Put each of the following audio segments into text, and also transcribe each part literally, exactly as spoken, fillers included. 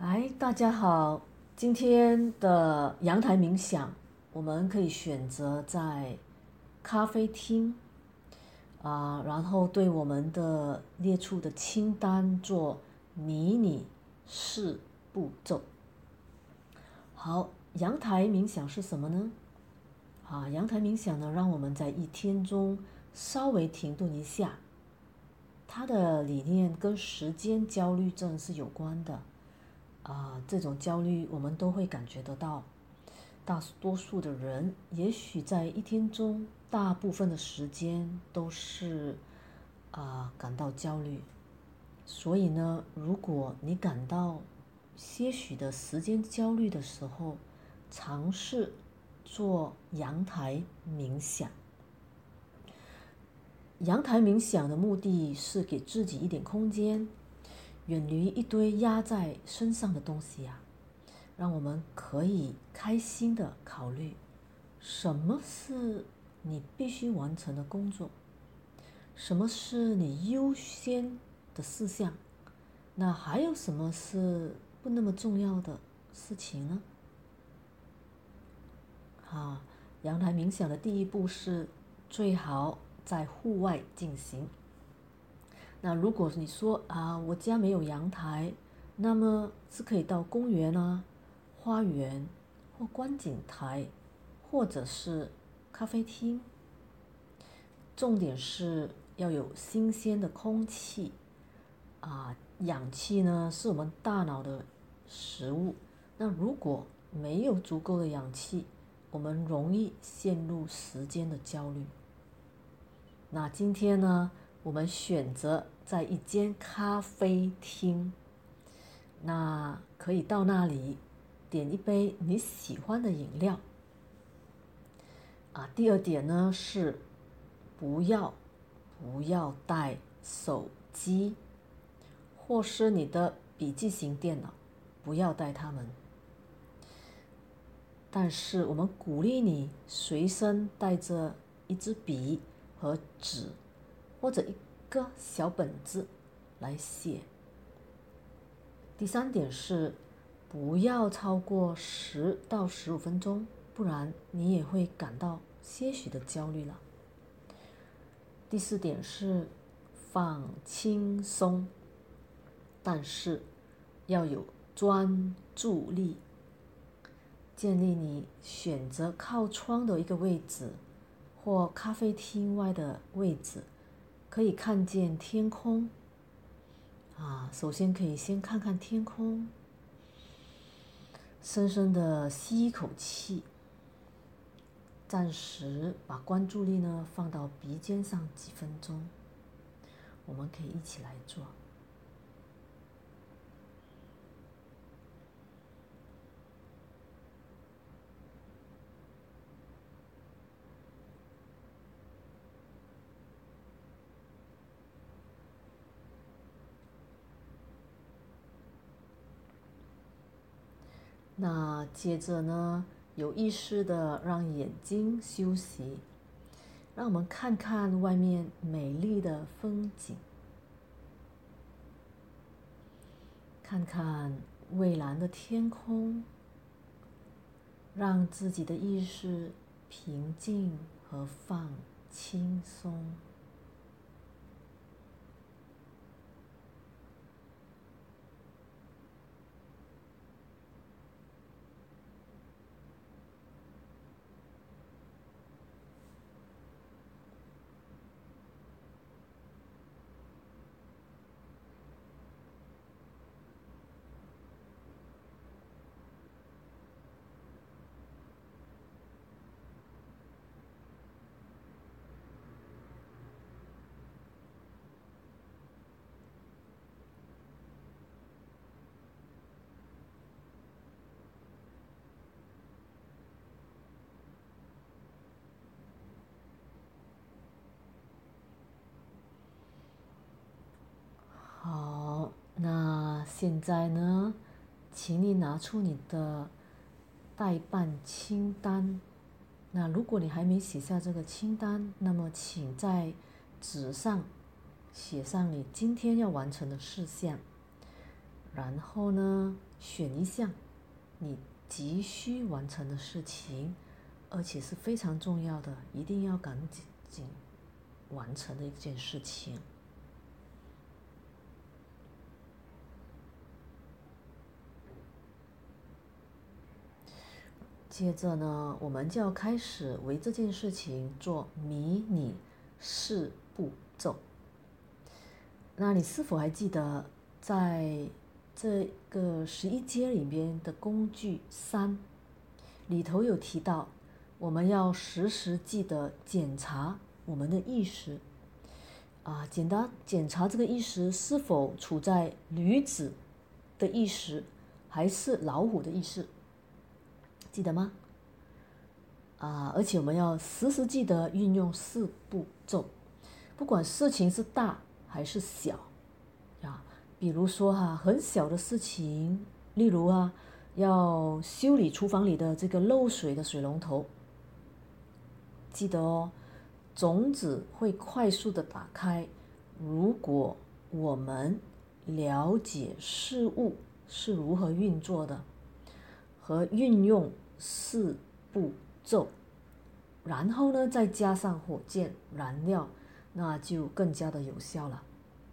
嗨，大家好。今天的阳台冥想，我们可以选择在咖啡厅啊，然后对我们的列出的清单做迷你四步骤。好，阳台冥想是什么呢？啊，阳台冥想呢，让我们在一天中稍微停顿一下。它的理念跟时间焦虑症是有关的。啊，这种焦虑我们都会感觉得到。大多数的人也许在一天中大部分的时间都是啊感到焦虑。所以呢，如果你感到些许的时间焦虑的时候，尝试做阳台冥想。阳台冥想的目的是给自己一点空间，远离一堆压在身上的东西呀、啊，让我们可以开心的考虑什么是你必须完成的工作，什么是你优先的事项，那还有什么是不那么重要的事情呢？啊，阳台冥想的第一步是最好在户外进行。那如果你说啊，我家没有阳台，那么是可以到公园啊、花园或观景台，或者是咖啡厅。重点是要有新鲜的空气啊，氧气呢是我们大脑的食物。那如果没有足够的氧气，我们容易陷入时间的焦虑。那今天呢，我们选择在一间咖啡厅，那可以到那里点一杯你喜欢的饮料。啊，第二点呢是不要不要带手机，或是你的笔记型电脑，不要带它们。但是我们鼓励你随身带着一支笔和纸，或者一个小本子来写。第三点是不要超过十到十五分钟，不然你也会感到些许的焦虑了。第四点是放轻松，但是要有专注力。建议你选择靠窗的一个位置，或咖啡厅外的位置，可以看见天空。啊，首先可以先看看天空，深深的吸一口气，暂时把关注力呢放到鼻尖上几分钟。我们可以一起来做。那接着呢，有意识的让眼睛休息，让我们看看外面美丽的风景，看看蔚蓝的天空，让自己的意识平静和放轻松。好，那现在呢，请你拿出你的待办清单。那如果你还没写下这个清单，那么请在纸上写上你今天要完成的事项。然后呢， 选一项你急需完成的事情，而且是非常重要的，一定要赶紧完成的一件事情。接着呢，我们就要开始为这件事情做迷你四步骤。那你是否还记得，在这个十一阶里面的工具三里头有提到，我们要时时记得检查我们的意识啊，简单检查这个意识是否处在驴子的意识，还是老虎的意识？记得吗？啊，而且我们要时时记得运用四步骤，不管事情是大还是小啊。比如说哈、啊，很小的事情，例如啊，要修理厨房里的这个漏水的水龙头，记得哦，种子会快速的打开，如果我们了解事物是如何运作的，和运用四步骤，然后呢，再加上火箭燃料，那就更加的有效了。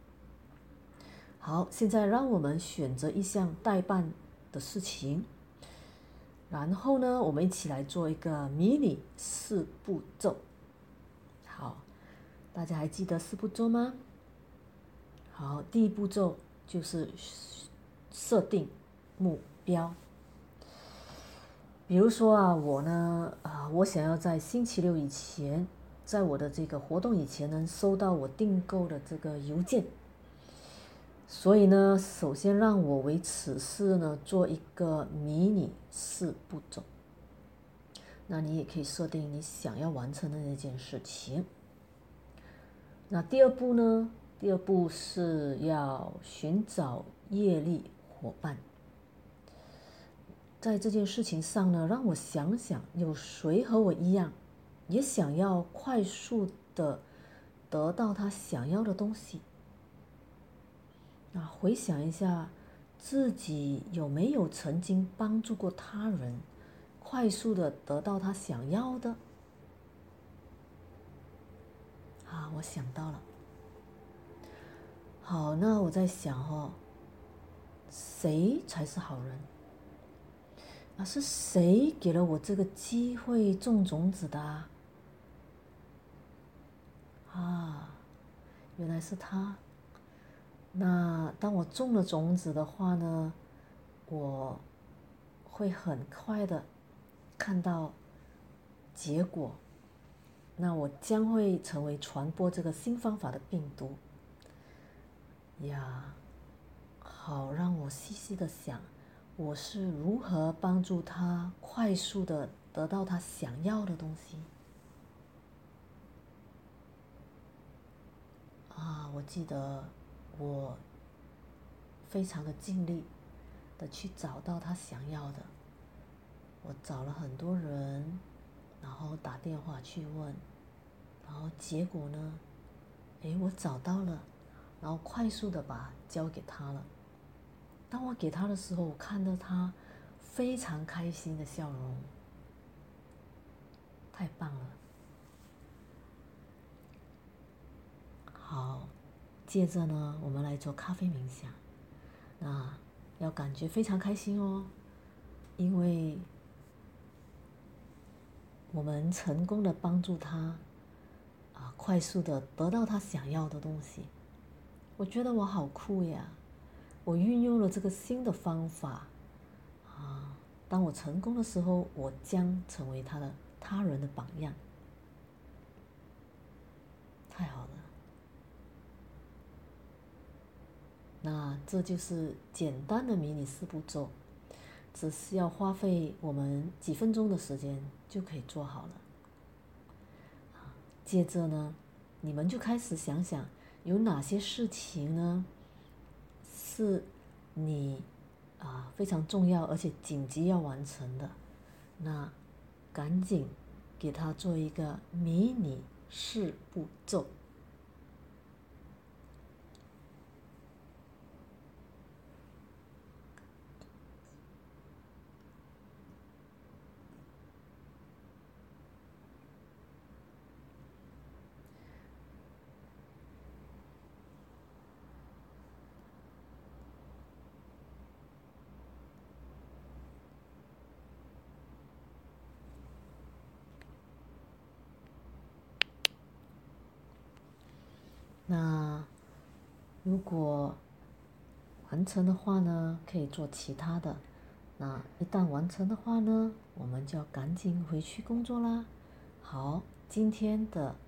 好，现在让我们选择一项待办的事情，然后呢，我们一起来做一个迷你四步骤。好，大家还记得四步骤吗？好，第一步骤就是设定目标。比如说啊，我呢，啊，我想要在星期六以前，在我的这个活动以前能收到我订购的这个邮件。所以呢，首先让我为此事呢做一个迷你四步骤。那你也可以设定你想要完成的那件事情。那第二步呢？第二步是要寻找业力伙伴。在这件事情上呢，让我想想，有谁和我一样，也想要快速的得到他想要的东西。那回想一下，自己有没有曾经帮助过他人，快速的得到他想要的？啊，我想到了。好，那我在想哦，谁才是好人？啊，是谁给了我这个机会种种子的啊？啊，原来是他。那当我种了种子的话呢，我会很快的看到结果。那我将会成为传播这个新方法的病毒呀。好，让我细细的想，我是如何帮助他快速的得到他想要的东西啊。我记得我非常的尽力的去找到他想要的，我找了很多人，然后打电话去问，然后结果呢，诶，我找到了，然后快速的把它交给他了。当我给他的时候，我看到他非常开心的笑容，太棒了。好，接着呢，我们来做咖啡冥想。那要感觉非常开心哦，因为我们成功的帮助他啊，快速的得到他想要的东西。我觉得我好酷呀！我运用了这个新的方法啊，当我成功的时候，我将成为他的他人的榜样。太好了！那这就是简单的迷你四步骤，只是要花费我们几分钟的时间就可以做好了。接着呢，你们就开始想想有哪些事情呢是你啊非常重要而且紧急要完成的，那赶紧给他做一个迷你四步骤。 如果完成的话呢，可以做其他的。那一旦完成的话呢，我们就要赶紧回去工作啦。好，今天的